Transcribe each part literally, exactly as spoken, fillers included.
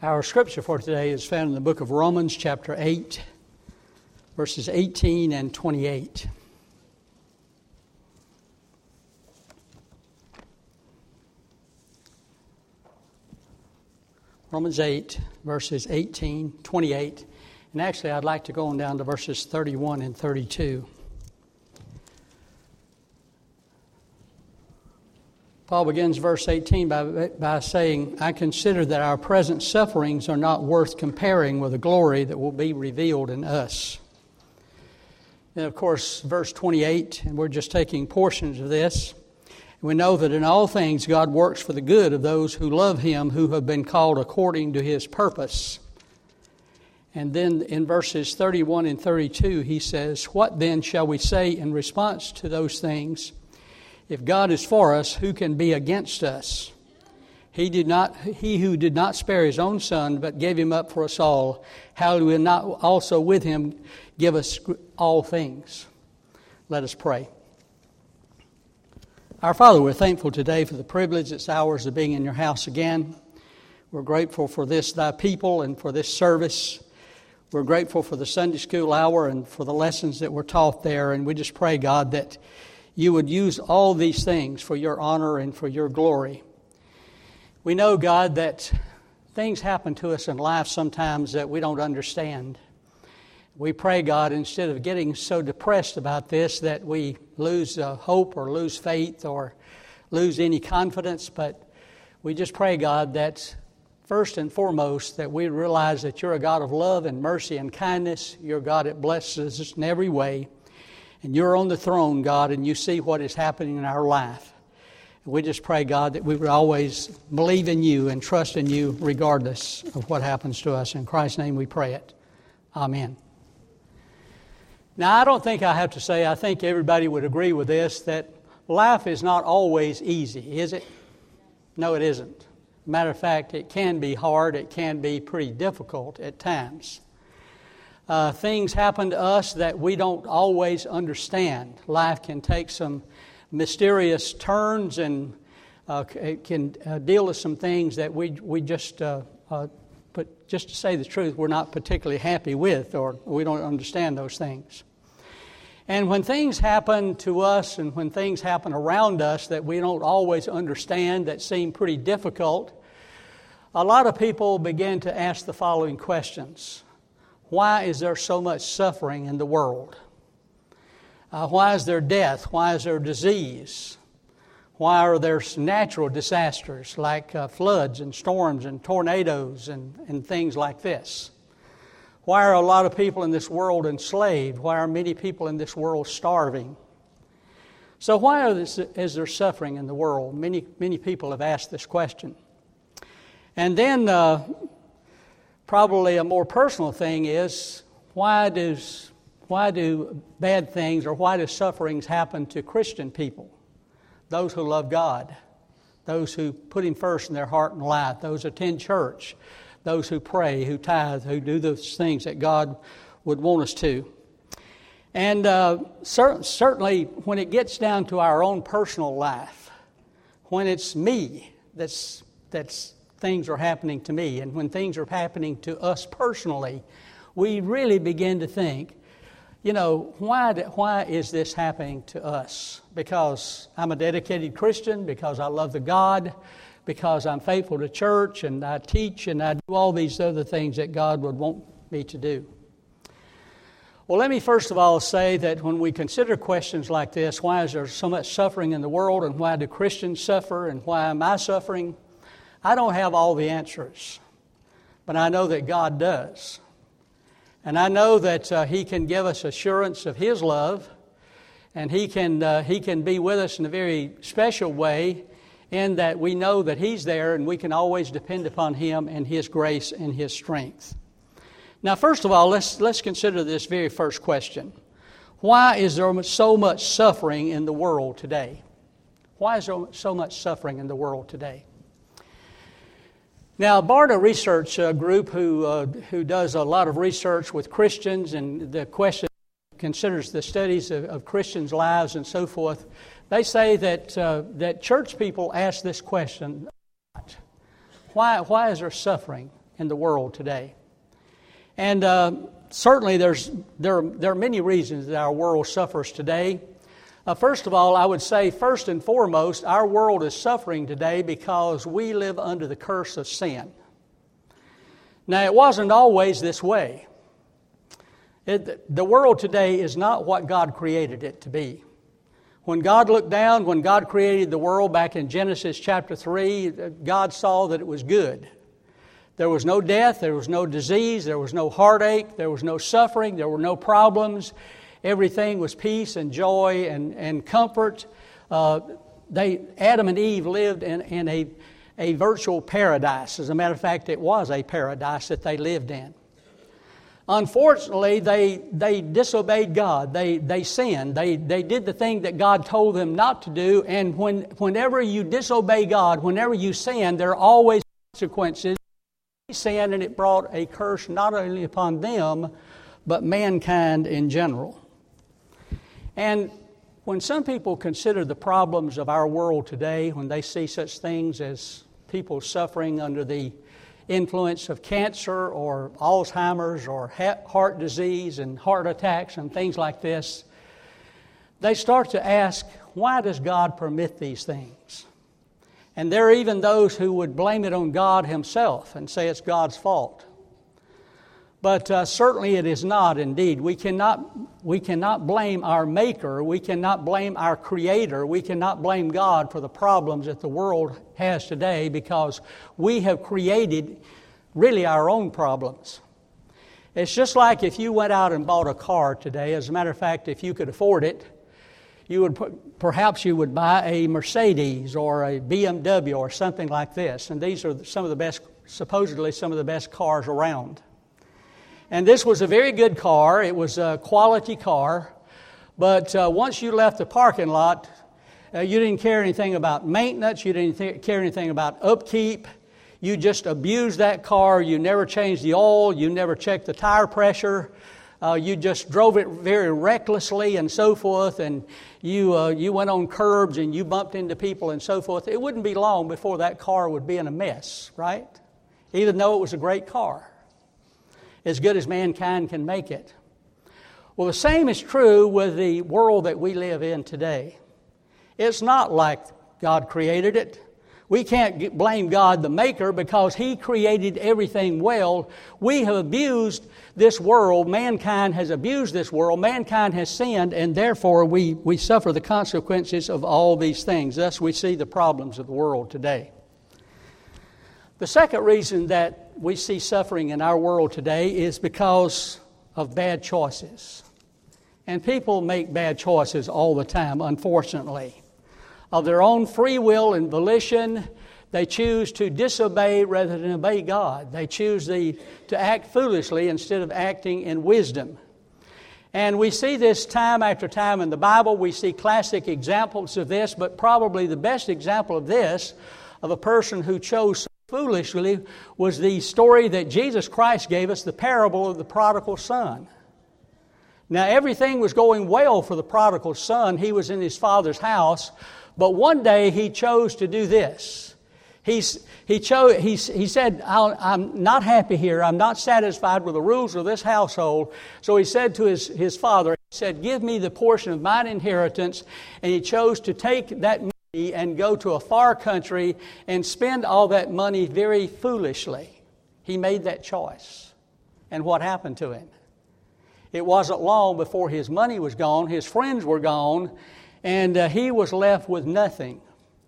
Our scripture for today is found in the book of Romans, chapter eight, verses eighteen and twenty-eight. Romans eight, verses eighteen, twenty-eight. And actually, I'd like to go on down to verses thirty-one and thirty-two. Paul begins verse eighteen by, by saying, I consider that our present sufferings are not worth comparing with the glory that will be revealed in us. And of course, verse twenty-eight, and we're just taking portions of this. We know that in all things God works for the good of those who love Him, who have been called according to His purpose. And then in verses thirty-one and thirty-two, he says, what then shall we say in response to those things? If God is for us, who can be against us? He did not. He who did not spare His own Son, but gave Him up for us all, how will not also with Him give us all things? Let us pray. Our Father, we're thankful today for the privilege that's ours of being in your house again. We're grateful for this, thy people, and for this service. We're grateful for the Sunday school hour and for the lessons that were taught there. And we just pray, God, that you would use all these things for your honor and for your glory. We know, God, that things happen to us in life sometimes that we don't understand. We pray, God, instead of getting so depressed about this that we lose uh, hope or lose faith or lose any confidence, but we just pray, God, that first and foremost that we realize that you're a God of love and mercy and kindness. You're a God that blesses us in every way. And you're on the throne, God, and you see what is happening in our life. And we just pray, God, that we would always believe in you and trust in you regardless of what happens to us. In Christ's name we pray it. Amen. Now, I don't think I have to say, I think everybody would agree with this, that life is not always easy, is it? No, it isn't. Matter of fact, it can be hard. It can be pretty difficult at times. Uh, things happen to us that we don't always understand. Life can take some mysterious turns and uh, it can uh, deal with some things that we we just, uh, uh, but just to say the truth, we're not particularly happy with, or we don't understand those things. And when things happen to us and when things happen around us that we don't always understand, that seem pretty difficult, a lot of people begin to ask the following questions. Why is there so much suffering in the world? Uh, why is there death? Why is there disease? Why are there natural disasters like uh, floods and storms and tornadoes and, and things like this? Why are a lot of people in this world enslaved? Why are many people in this world starving? So why are this, is there suffering in the world? Many, many people have asked this question. And then uh, probably a more personal thing is, why does why do bad things or why do sufferings happen to Christian people? Those who love God, those who put Him first in their heart and life, those who attend church, those who pray, who tithe, who do those things that God would want us to. And uh, cer- certainly when it gets down to our own personal life, when it's me that's that's things are happening to me, and when things are happening to us personally, we really begin to think, you know, why do, why is this happening to us? Because I'm a dedicated Christian, because I love the God, because I'm faithful to church, and I teach, and I do all these other things that God would want me to do. Well, let me first of all say that when we consider questions like this, why is there so much suffering in the world, and why do Christians suffer, and why am I suffering? I don't have all the answers, but I know that God does. And I know that uh, He can give us assurance of His love, and He can uh, He can be with us in a very special way, in that we know that He's there and we can always depend upon Him and His grace and His strength. Now, first of all, let's let's consider this very first question. Why is there so much suffering in the world today? Why is there so much suffering in the world today? Now, Barna Research uh, Group, who uh, who does a lot of research with Christians, and the question considers the studies of, of Christians' lives and so forth, they say that uh, that church people ask this question: Why why is there suffering in the world today. And uh, certainly there's there, there are many reasons that our world suffers today. Uh, first of all, I would say first and foremost, our world is suffering today because we live under the curse of sin. Now, it wasn't always this way. It, the world today is not what God created it to be. When God looked down, when God created the world back in Genesis chapter three, God saw that it was good. There was no death, there was no disease, there was no heartache, there was no suffering, there were no problems. Everything was peace and joy and, and comfort. Uh, they, Adam and Eve lived in, in a, a virtual paradise. As a matter of fact, it was a paradise that they lived in. Unfortunately, they they disobeyed God. They they sinned. They they did the thing that God told them not to do. And when whenever you disobey God, whenever you sin, there are always consequences. They sinned, and it brought a curse not only upon them, but mankind in general. And when some people consider the problems of our world today, when they see such things as people suffering under the influence of cancer or Alzheimer's or heart disease and heart attacks and things like this, they start to ask, why does God permit these things? And there are even those who would blame it on God Himself and say it's God's fault. But uh, certainly it is not indeed. We cannot, we cannot blame our Maker. We cannot blame our Creator. We cannot blame God for the problems that the world has today because we have created really our own problems. It's just like if you went out and bought a car today. As a matter of fact, if you could afford it, you would perhaps you would buy a Mercedes or a B M W or something like this. And these are some of the best, supposedly some of the best cars around. And this was a very good car. It was a quality car. But uh, once you left the parking lot, uh, you didn't care anything about maintenance. You didn't th- care anything about upkeep. You just abused that car. You never changed the oil. You never checked the tire pressure. Uh, you just drove it very recklessly and so forth. And you uh, you went on curbs and you bumped into people and so forth. It wouldn't be long before that car would be in a mess, right? Even though it was a great car. As good as mankind can make it. Well, the same is true with the world that we live in today. It's not like God created it. We can't blame God the Maker because He created everything well. We have abused this world. Mankind has abused this world. Mankind has sinned, and therefore we, we suffer the consequences of all these things. Thus we see the problems of the world today. The second reason that we see suffering in our world today is because of bad choices. And people make bad choices all the time, unfortunately. Of their own free will and volition, they choose to disobey rather than obey God. They choose the, to act foolishly instead of acting in wisdom. And we see this time after time in the Bible. We see classic examples of this, but probably the best example of this, of a person who chose foolishly, was the story that Jesus Christ gave us, the parable of the prodigal son. Now, everything was going well for the prodigal son. He was in his father's house, but one day he chose to do this. He's, he, chose, he, he said, I'm not happy here. I'm not satisfied with the rules of this household. So he said to his, his father, he said, give me the portion of mine inheritance. And he chose to take that and go to a far country and spend all that money very foolishly. He made that choice. And what happened to him? It wasn't long before his money was gone, his friends were gone, and uh, he was left with nothing.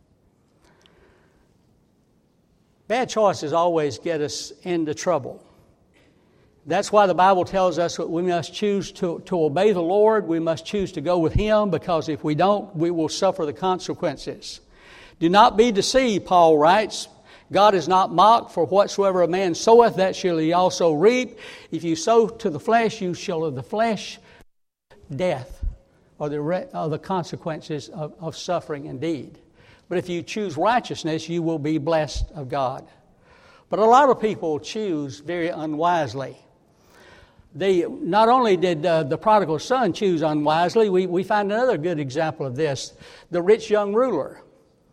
Bad choices always get us into trouble. That's why the Bible tells us that we must choose to, to obey the Lord. We must choose to go with Him, because if we don't, we will suffer the consequences. Do not be deceived, Paul writes. God is not mocked, for whatsoever a man soweth, that shall he also reap. If you sow to the flesh, you shall of the flesh death, or the, re- or the consequences of, of suffering indeed. But if you choose righteousness, you will be blessed of God. But a lot of people choose very unwisely. They, not only did uh, the prodigal son choose unwisely, we, we find another good example of this. The rich young ruler.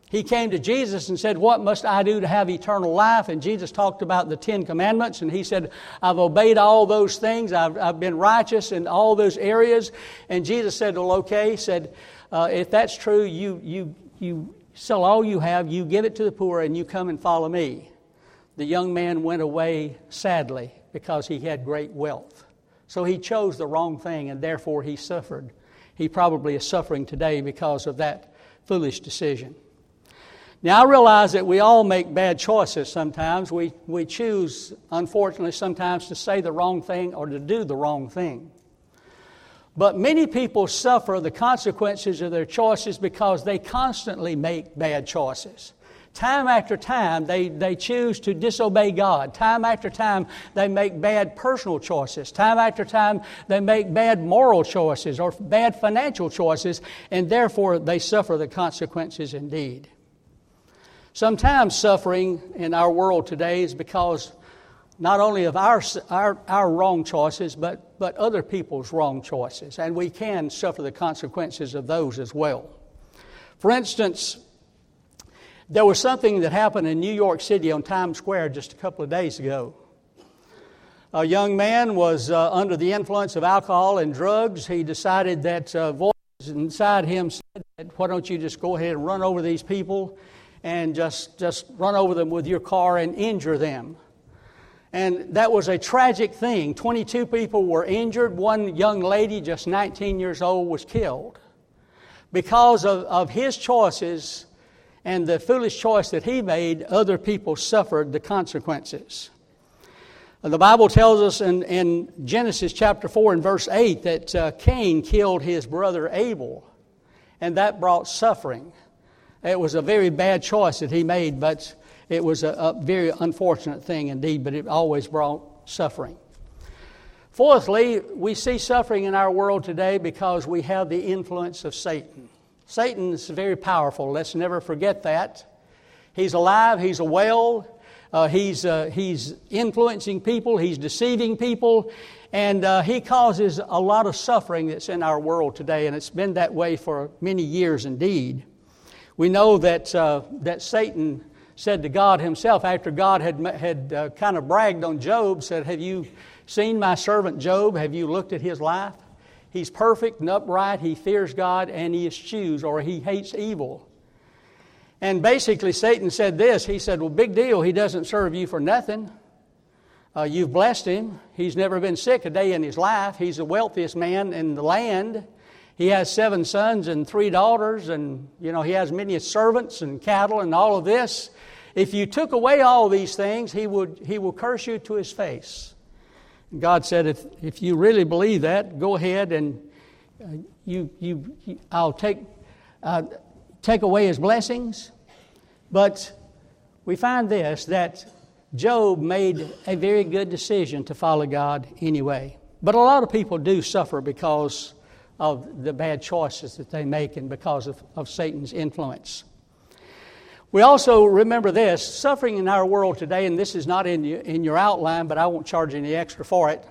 He came to Jesus and said, what must I do to have eternal life? And Jesus talked about the Ten Commandments, and he said, I've obeyed all those things. I've, I've been righteous in all those areas. And Jesus said, well, okay, said, uh, if that's true, you, you, you sell all you have, you give it to the poor, and you come and follow me. The young man went away sadly because he had great wealth. So he chose the wrong thing, and therefore he suffered. He probably is suffering today because of that foolish decision. Now, I realize that we all make bad choices sometimes. We, we choose, unfortunately, sometimes to say the wrong thing or to do the wrong thing. But many people suffer the consequences of their choices because they constantly make bad choices. Time after time, they, they choose to disobey God. Time after time, they make bad personal choices. Time after time, they make bad moral choices or bad financial choices, and therefore they suffer the consequences indeed. Sometimes suffering in our world today is because not only of our, our, our wrong choices, but, but other people's wrong choices. And we can suffer the consequences of those as well. For instance, there was something that happened in New York City on Times Square just a couple of days ago. A young man was uh, under the influence of alcohol and drugs. He decided that uh, voices inside him said, why don't you just go ahead and run over these people and just, just run over them with your car and injure them. And that was a tragic thing. twenty-two people were injured. One young lady, just nineteen years old, was killed. Because of, of his choices and the foolish choice that he made, other people suffered the consequences. The Bible tells us in, in Genesis chapter four and verse eight that uh, Cain killed his brother Abel, and that brought suffering. It was a very bad choice that he made, but it was a, a very unfortunate thing indeed, but it always brought suffering. Fourthly, we see suffering in our world today because we have the influence of Satan. Satan is very powerful. Let's never forget that. He's alive. He's well. Uh, he's, uh, he's influencing people. He's deceiving people. And uh, he causes a lot of suffering that's in our world today, and it's been that way for many years indeed. We know that uh, that Satan said to God himself, after God had had uh, kind of bragged on Job, said, have you seen my servant Job? Have you looked at his life? He's perfect and upright. He fears God and he eschews or he hates evil. And basically Satan said this. He said, well, big deal. He doesn't serve you for nothing. Uh, you've blessed him. He's never been sick a day in his life. He's the wealthiest man in the land. He has seven sons and three daughters, and, you know, he has many servants and cattle and all of this. If you took away all these things, he would he will curse you to his face. And God said, if if you really believe that, go ahead and uh, you, you you I'll take uh, take away his blessings. But we find this, that Job made a very good decision to follow God anyway. But a lot of people do suffer because of the bad choices that they make and because of, of Satan's influence. We also remember this, suffering in our world today, and this is not in, you, in your outline, but I won't charge any extra for it.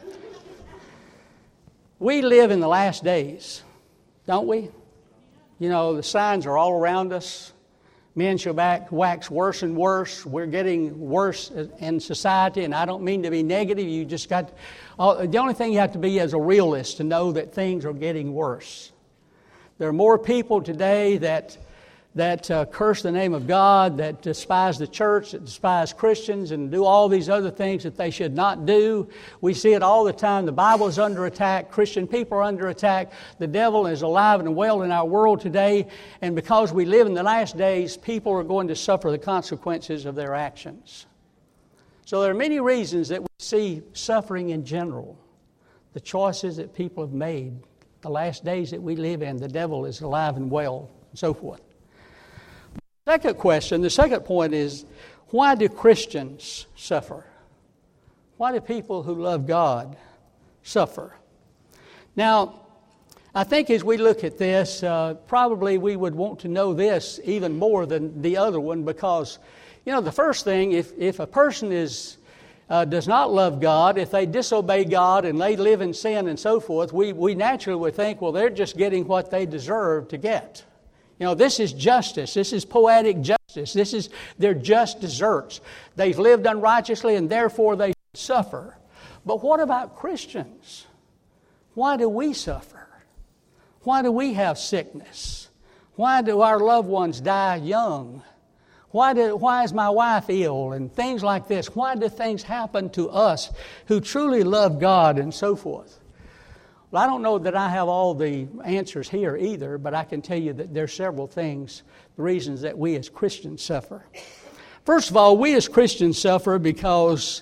We live in the last days, don't we? You know, the signs are all around us. Men shall back, wax worse and worse. We're getting worse in society, and I don't mean to be negative. You just got, uh, the only thing you have to be as a realist to know that things are getting worse. There are more people today that that uh, curse the name of God, that despise the church, that despise Christians, and do all these other things that they should not do. We see it all the time. The Bible is under attack. Christian people are under attack. The devil is alive and well in our world today. And because we live in the last days, people are going to suffer the consequences of their actions. So there are many reasons that we see suffering in general. The choices that people have made, the last days that we live in, the devil is alive and well, and so forth. Second question, the second point is, why do Christians suffer? Why do people who love God suffer? Now, I think as we look at this, uh, probably we would want to know this even more than the other one because, you know, the first thing, if, if a person is uh, does not love God, if they disobey God and they live in sin and so forth, we, we naturally would think, well, they're just getting what they deserve to get. You know, this is justice. This is poetic justice. This is their just deserts. They've lived unrighteously and therefore they suffer. But what about Christians? Why do we suffer? Why do we have sickness? Why do our loved ones die young? Why, do, why is my wife ill? And things like this. Why do things happen to us who truly love God and so forth? Well, I don't know that I have all the answers here either, but I can tell you that there are several things, the reasons that we as Christians suffer. First of all, we as Christians suffer because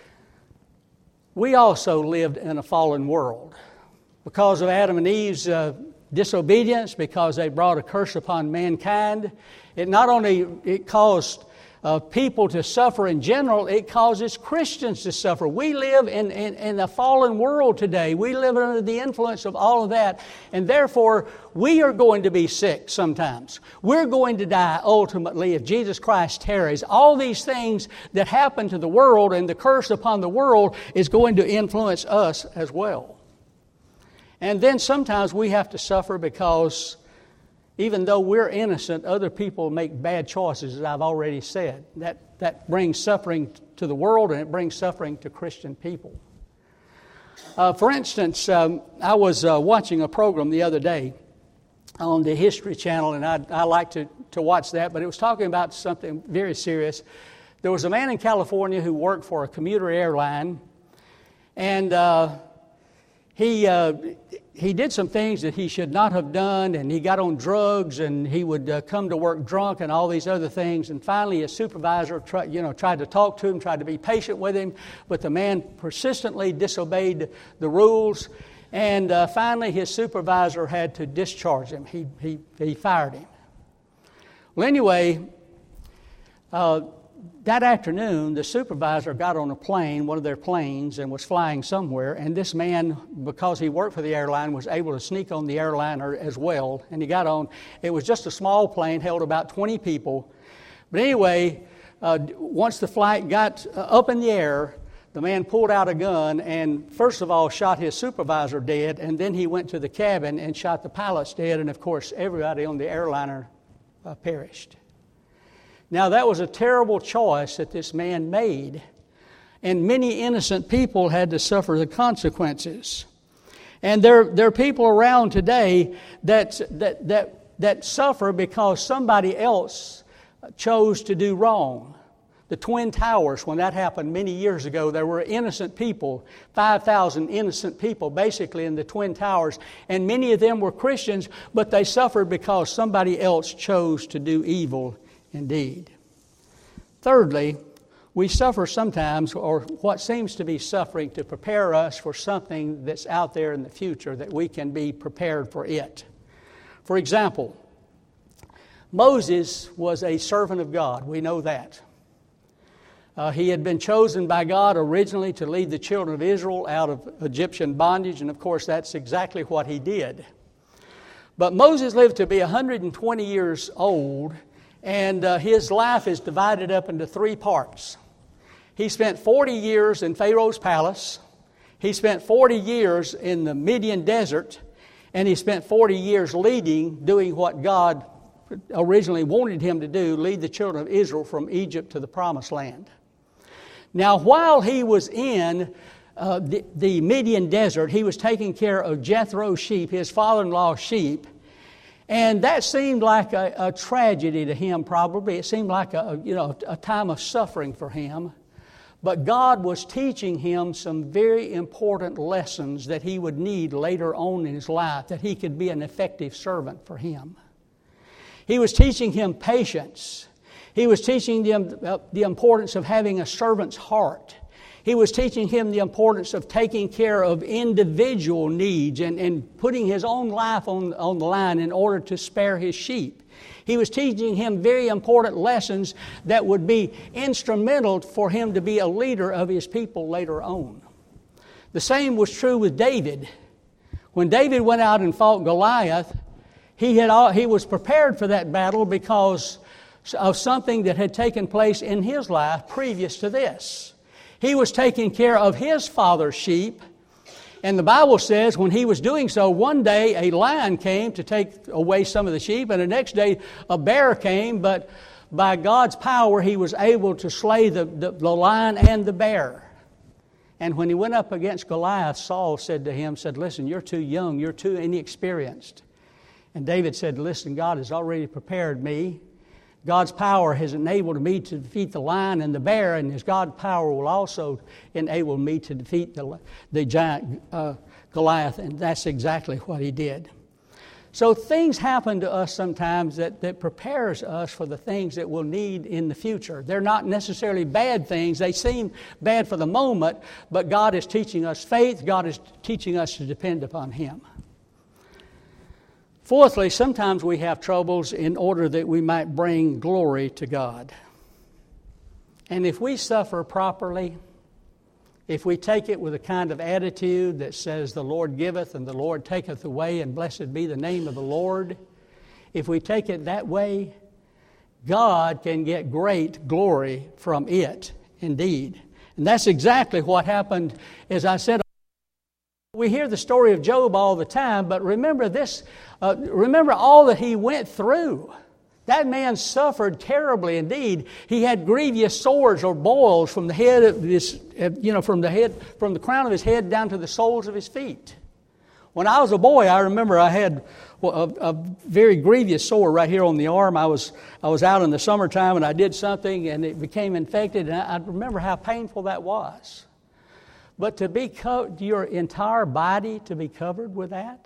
we also lived in a fallen world. Because of Adam and Eve's uh, disobedience, because they brought a curse upon mankind, it not only it caused uh, people to suffer in general, it causes Christians to suffer. We live in, in, in a fallen world today. We live under the influence of all of that. And therefore, we are going to be sick sometimes. We're going to die ultimately if Jesus Christ tarries. All these things that happen to the world and the curse upon the world is going to influence us as well. And then sometimes we have to suffer because even though we're innocent, other people make bad choices, as I've already said. That, that brings suffering to the world and it brings suffering to Christian people. Uh, for instance, um, I was uh, watching a program the other day on the History Channel, and I, I like to, to watch that, but it was talking about something very serious. There was a man in California who worked for a commuter airline, and uh, he... Uh, He did some things that he should not have done, and he got on drugs, and he would uh, come to work drunk and all these other things. And finally, his supervisor try, you know, tried to talk to him, tried to be patient with him, but the man persistently disobeyed the rules. And uh, finally, his supervisor had to discharge him. He, he, he fired him. Well, anyway, uh, that afternoon, the supervisor got on a plane, one of their planes, and was flying somewhere. And this man, because he worked for the airline, was able to sneak on the airliner as well. And he got on. It was just a small plane, held about twenty people. But anyway, uh, once the flight got uh, up in the air, the man pulled out a gun and first of all shot his supervisor dead. And then he went to the cabin and shot the pilots dead. And of course, everybody on the airliner uh, perished. Now, that was a terrible choice that this man made, and many innocent people had to suffer the consequences. And there, there are people around today that, that, that, that suffer because somebody else chose to do wrong. The Twin Towers, when that happened many years ago, there were innocent people, five thousand innocent people basically in the Twin Towers, and many of them were Christians, but they suffered because somebody else chose to do evil indeed. Thirdly, we suffer sometimes, or what seems to be suffering, to prepare us for something that's out there in the future, that we can be prepared for it. For example, Moses was a servant of God. We know that. Uh, he had been chosen by God originally to lead the children of Israel out of Egyptian bondage, and of course that's exactly what he did. But Moses lived to be one hundred twenty years old, and uh, his life is divided up into three parts. He spent forty years in Pharaoh's palace. He spent forty years in the Midian desert. And he spent forty years leading, doing what God originally wanted him to do, lead the children of Israel from Egypt to the Promised Land. Now, while he was in uh, the, the Midian desert, he was taking care of Jethro's sheep, his father-in-law's sheep. And that seemed like a, a tragedy to him, probably. It seemed like a, you know, a time of suffering for him. But God was teaching him some very important lessons that he would need later on in his life, that he could be an effective servant for him. He was teaching him patience. He was teaching him the importance of having a servant's heart. He was teaching him the importance of taking care of individual needs and, and putting his own life on, on the line in order to spare his sheep. He was teaching him very important lessons that would be instrumental for him to be a leader of his people later on. The same was true with David. When David went out and fought Goliath, he had all, he was prepared for that battle because of something that had taken place in his life previous to this. He was taking care of his father's sheep. And the Bible says when he was doing so, one day a lion came to take away some of the sheep, and the next day a bear came, but by God's power he was able to slay the, the, the lion and the bear. And when he went up against Goliath, Saul said to him, said, listen, you're too young, you're too inexperienced. And David said, listen, God has already prepared me. God's power has enabled me to defeat the lion and the bear, and His God's power will also enable me to defeat the, the giant uh, Goliath, and that's exactly what he did. So things happen to us sometimes that, that prepares us for the things that we'll need in the future. They're not necessarily bad things. They seem bad for the moment, but God is teaching us faith. God is teaching us to depend upon Him. Fourthly, sometimes we have troubles in order that we might bring glory to God. And if we suffer properly, if we take it with a kind of attitude that says, the Lord giveth and the Lord taketh away, and blessed be the name of the Lord, if we take it that way, God can get great glory from it, indeed. And that's exactly what happened, as I said. We hear the story of Job all the time, but remember this, uh, remember all that he went through. That man suffered terribly indeed. He had grievous sores or boils from the head of his, you know, from the head, from the crown of his head down to the soles of his feet. When I was a boy, I remember I had a, a very grievous sore right here on the arm. I was I was out in the summertime and I did something and it became infected, and I, I remember how painful that was. But to be co- your entire body to be covered with that,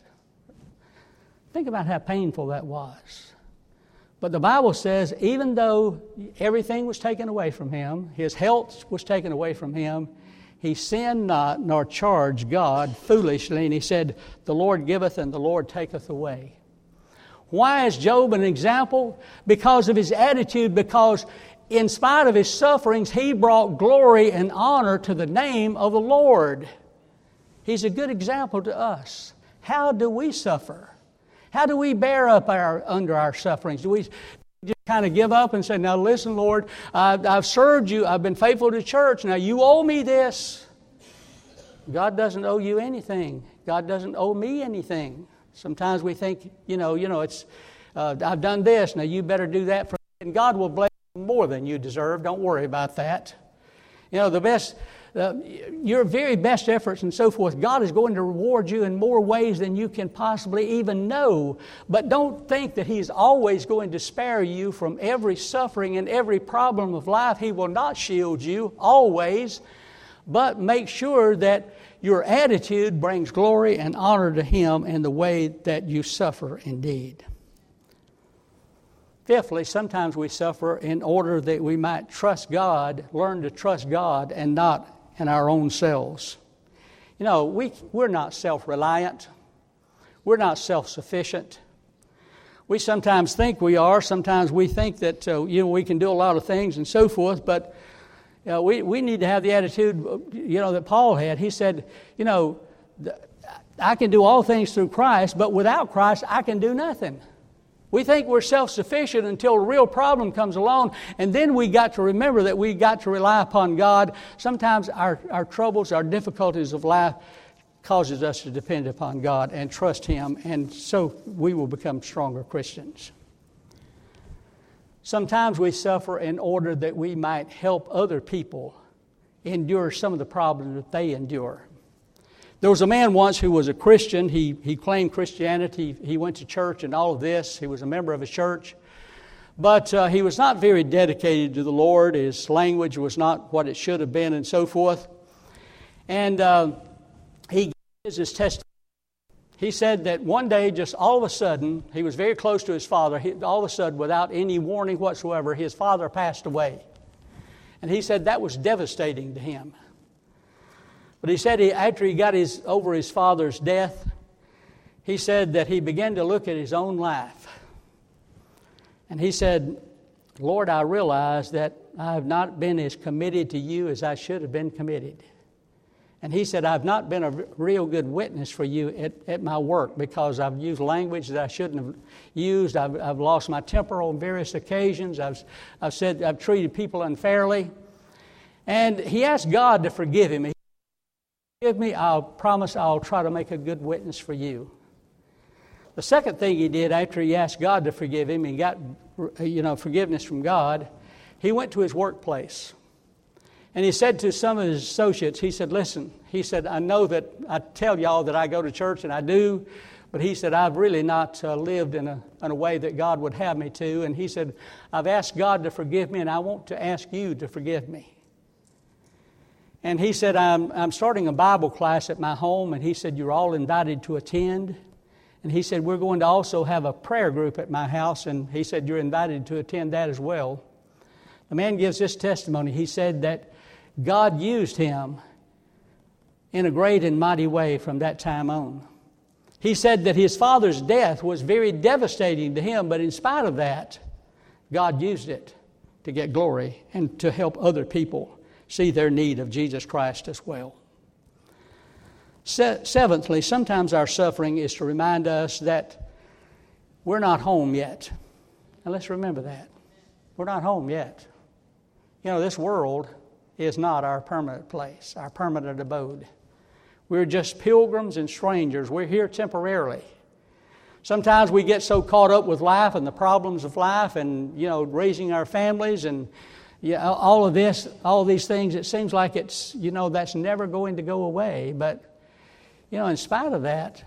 think about how painful that was. But the Bible says even though everything was taken away from him, his health was taken away from him, he sinned not nor charged God foolishly, and he said, the Lord giveth and the Lord taketh away. Why is Job an example? Because of his attitude, because in spite of his sufferings, he brought glory and honor to the name of the Lord. He's a good example to us. How do we suffer? How do we bear up our under our sufferings? Do we just kind of give up and say, now listen, Lord, I've, I've served you. I've been faithful to church. Now you owe me this. God doesn't owe you anything. God doesn't owe me anything. Sometimes we think, you know, you know, it's uh, I've done this. Now you better do that for me. And God will bless more than you deserve. Don't worry about that. You know, the best, uh, your very best efforts and so forth, God is going to reward you in more ways than you can possibly even know. But don't think that He's always going to spare you from every suffering and every problem of life. He will not shield you always. But make sure that your attitude brings glory and honor to Him in the way that you suffer indeed. Fifthly, sometimes we suffer in order that we might trust God, learn to trust God and not in our own selves. You know, we, we're not self-reliant. We're not self-sufficient. We sometimes think we are. Sometimes we think that, uh, you know, we can do a lot of things and so forth, but you know, we, we need to have the attitude, you know, that Paul had. He said, you know, I can do all things through Christ, but without Christ, I can do nothing. We think we're self-sufficient until a real problem comes along, and then we got to remember that we got to rely upon God. Sometimes our, our troubles, our difficulties of life causes us to depend upon God and trust Him, and so we will become stronger Christians. Sometimes we suffer in order that we might help other people endure some of the problems that they endure. There was a man once who was a Christian. He, he claimed Christianity. He went to church and all of this. He was a member of a church. But uh, he was not very dedicated to the Lord. His language was not what it should have been and so forth. And uh, he gives his testimony. He said that one day, just all of a sudden, he was very close to his father. He, all of a sudden, without any warning whatsoever, his father passed away. And he said that was devastating to him. But he said he, after he got his, over his father's death, he said that he began to look at his own life. And he said, Lord, I realize that I have not been as committed to you as I should have been committed. And he said, I've not been a real good witness for you at, at my work because I've used language that I shouldn't have used. I've, I've lost my temper on various occasions. I've, I've said I've treated people unfairly. And he asked God to forgive him. Give me, I'll promise I'll try to make a good witness for you. The second thing he did after he asked God to forgive him and got, you know, forgiveness from God, he went to his workplace. And he said to some of his associates, he said, listen, he said, I know that I tell y'all that I go to church, and I do, but he said, I've really not uh, lived in a, in a way that God would have me to. And he said, I've asked God to forgive me, and I want to ask you to forgive me. And he said, I'm, I'm starting a Bible class at my home, and he said, you're all invited to attend. And he said, we're going to also have a prayer group at my house, and he said, you're invited to attend that as well. The man gives this testimony. He said that God used him in a great and mighty way from that time on. He said that his father's death was very devastating to him, but in spite of that, God used it to get glory and to help other people see their need of Jesus Christ as well. Se- seventhly, sometimes our suffering is to remind us that we're not home yet. And let's remember that. We're not home yet. You know, this world is not our permanent place, our permanent abode. We're just pilgrims and strangers. We're here temporarily. Sometimes we get so caught up with life and the problems of life and, you know, raising our families and yeah, all of this, all these things, it seems like it's, you know, that's never going to go away. But, you know, in spite of that,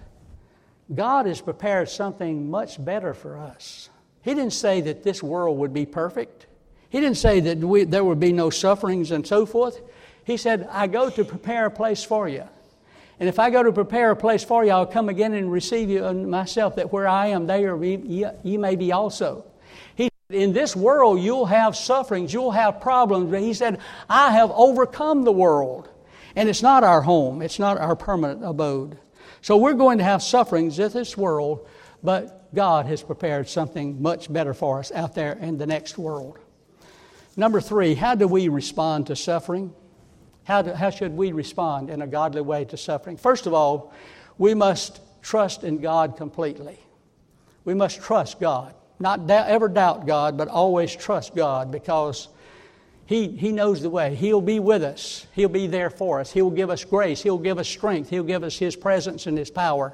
God has prepared something much better for us. He didn't say that this world would be perfect. He didn't say that we, there would be no sufferings and so forth. He said, I go to prepare a place for you. And if I go to prepare a place for you, I'll come again and receive you myself, that where I am, there ye may be also. He said, in this world, you'll have sufferings, you'll have problems. But he said, I have overcome the world. And it's not our home. It's not our permanent abode. So we're going to have sufferings in this world, but God has prepared something much better for us out there in the next world. Number three, how do we respond to suffering? How, do, how should we respond in a godly way to suffering? First of all, we must trust in God completely. We must trust God. Not doubt, ever doubt God, but always trust God, because He, He knows the way. He'll be with us. He'll be there for us. He'll give us grace. He'll give us strength. He'll give us His presence and His power.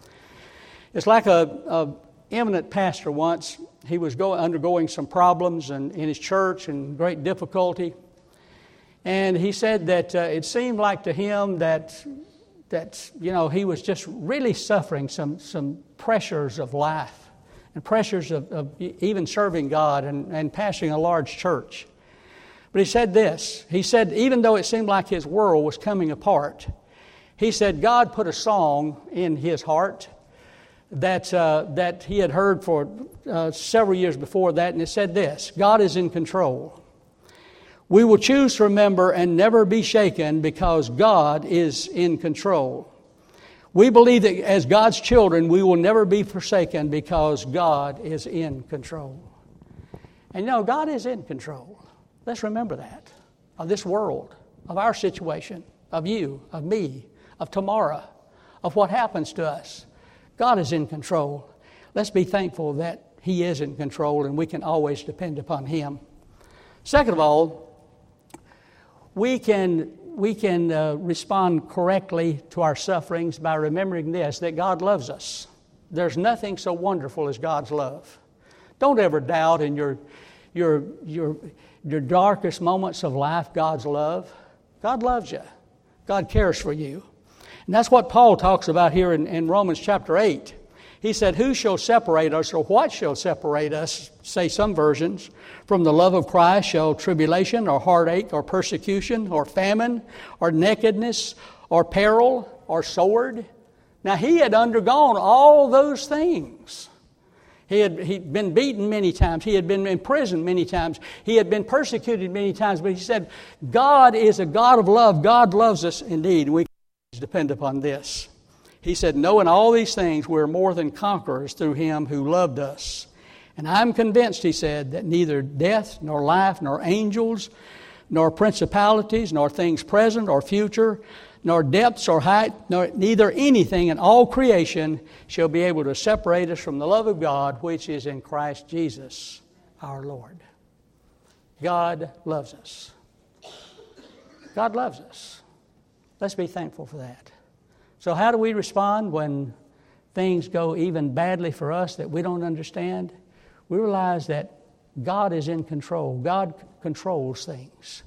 It's like a, a eminent pastor once. He was going, undergoing some problems in, in his church and great difficulty. And he said that uh, it seemed like to him that, that you know, he was just really suffering some, some pressures of life and pressures of, of even serving God and, and pastoring a large church. But he said this. He said, even though it seemed like his world was coming apart, he said God put a song in his heart that uh, that he had heard for uh, several years before that, and it said this: God is in control. We will choose to remember and never be shaken because God is in control. We believe that as God's children, we will never be forsaken because God is in control. And you know, God is in control. Let's remember that, of this world, of our situation, of you, of me, of tomorrow, of what happens to us. God is in control. Let's be thankful that He is in control and we can always depend upon Him. Second of all, we can, we can uh, respond correctly to our sufferings by remembering this, that God loves us. There's nothing so wonderful as God's love. Don't ever doubt in your, your, your, your darkest moments of life God's love. God loves you. God cares for you. And that's what Paul talks about here in, in Romans chapter eight. He said, who shall separate us, or what shall separate us, say some versions, from the love of Christ? Shall tribulation or heartache or persecution or famine or nakedness or peril or sword? Now he had undergone all those things. He had he'd been beaten many times. He had been imprisoned many times. He had been persecuted many times. But he said, God is a God of love. God loves us indeed. We depend upon this. He said, knowing all these things, we're more than conquerors through Him who loved us. And I'm convinced, he said, that neither death, nor life, nor angels, nor principalities, nor things present or future, nor depths or height, nor neither anything in all creation shall be able to separate us from the love of God, which is in Christ Jesus our Lord. God loves us. God loves us. Let's be thankful for that. So how do we respond when things go even badly for us that we don't understand? We realize that God is in control. God controls things.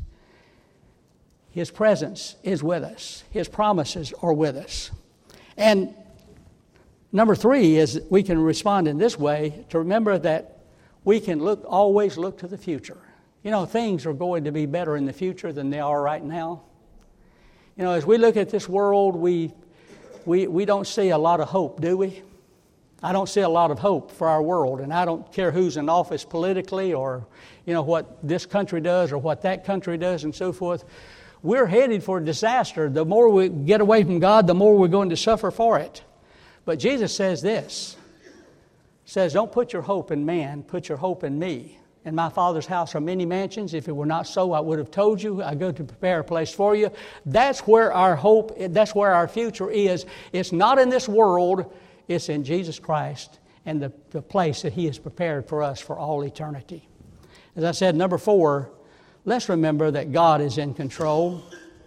His presence is with us. His promises are with us. And number three is we can respond in this way to remember that we can look always look to the future. You know, things are going to be better in the future than they are right now. You know, as we look at this world, we we we don't see a lot of hope, do we? I don't see a lot of hope for our world, and I don't care who's in office politically or, you know, what this country does or what that country does and so forth. We're headed for disaster. The more we get away from God, the more we're going to suffer for it. But Jesus says this, says, don't put your hope in man, put your hope in me. In my Father's house are many mansions. If it were not so, I would have told you. I go to prepare a place for you. That's where our hope, that's where our future is. It's not in this world. It's in Jesus Christ and the, the place that He has prepared for us for all eternity. As I said, number four, let's remember that God is in control.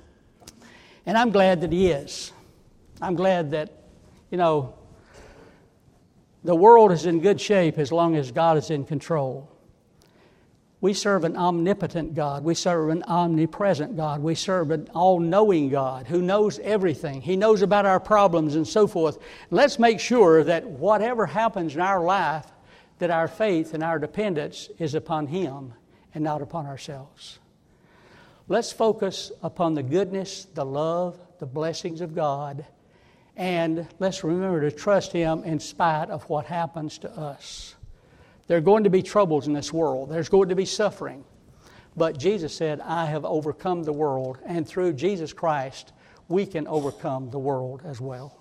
And I'm glad that He is. I'm glad that, you know, the world is in good shape as long as God is in control. We serve an omnipotent God. We serve an omnipresent God. We serve an all-knowing God who knows everything. He knows about our problems and so forth. Let's make sure that whatever happens in our life, that our faith and our dependence is upon Him and not upon ourselves. Let's focus upon the goodness, the love, the blessings of God, and let's remember to trust Him in spite of what happens to us. There are going to be troubles in this world. There's going to be suffering. But Jesus said, I have overcome the world, and through Jesus Christ, we can overcome the world as well.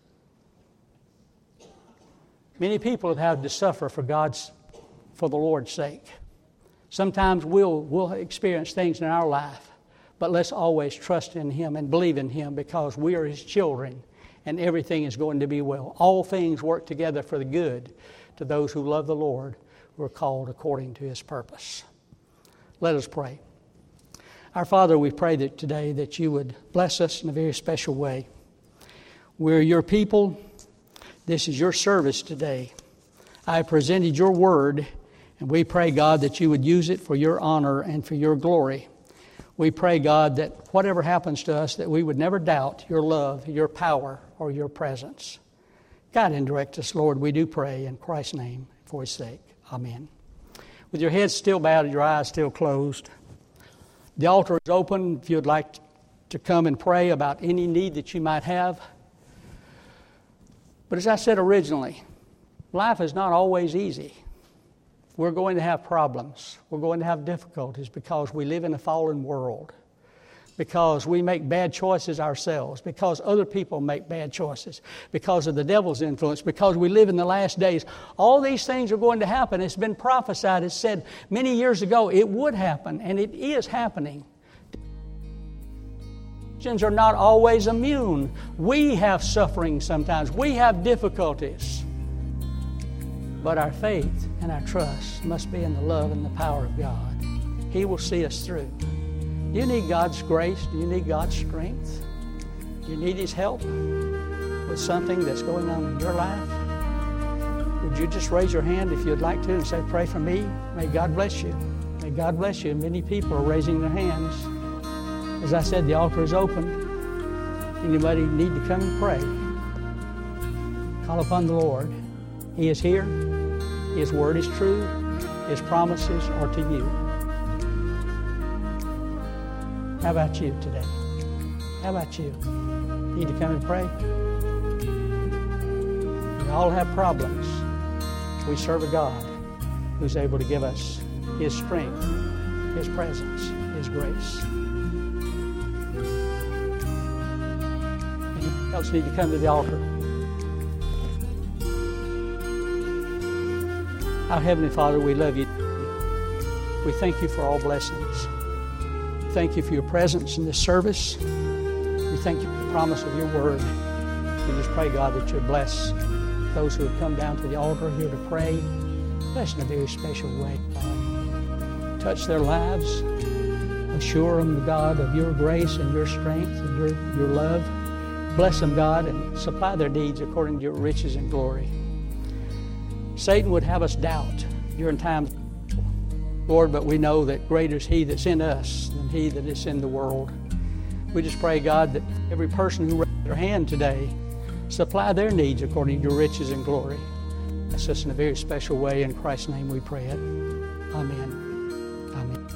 Many people have had to suffer for God's, for the Lord's sake. Sometimes we'll, we'll experience things in our life, but let's always trust in Him and believe in Him because we are His children and everything is going to be well. All things work together for the good to those who love the Lord, who are called according to His purpose. Let us pray. Our Father, we pray that today that You would bless us in a very special way. We're Your people. This is Your service today. I have presented Your word, and we pray, God, that You would use it for Your honor and for Your glory. We pray, God, that whatever happens to us, that we would never doubt Your love, Your power, or Your presence. Guide and direct us, Lord, we do pray in Christ's name, for His sake. Amen. With your heads still bowed and your eyes still closed, the altar is open if you'd like to come and pray about any need that you might have. But as I said originally, life is not always easy. We're going to have problems. We're going to have difficulties because we live in a fallen world, because we make bad choices ourselves, because other people make bad choices, because of the devil's influence, because we live in the last days. All these things are going to happen. It's been prophesied. It's said many years ago it would happen, and it is happening. Christians are not always immune. We have suffering sometimes. We have difficulties. But our faith and our trust must be in the love and the power of God. He will see us through. Do you need God's grace? Do you need God's strength? Do you need His help with something that's going on in your life? Would you just raise your hand if you'd like to and say, pray for me? May God bless you. May God bless you. Many people are raising their hands. As I said, the altar is open. Anybody need to come and pray? Call upon the Lord. He is here. His word is true. His promises are to you. How about you today? How about you? Need to come and pray? We all have problems. We serve a God who's able to give us His strength, His presence, His grace. Anyone else need to come to the altar? Our Heavenly Father, we love You. We thank You for all blessings. Thank You for Your presence in this service. We thank You for the promise of Your word. We just pray, God, that You bless those who have come down to the altar here to pray. Bless in a very special way, God. Touch their lives. Assure them, God, of your grace and your strength and your, your love. Bless them, God, and supply their needs according to your riches and glory. Satan would have us doubt during times, Lord, but we know that greater is He that's in us than he that is in the world. We just pray, God, that every person who raised their hand today, supply their needs according to your riches and glory. Bless us in a very special way. In Christ's name we pray it. Amen. Amen.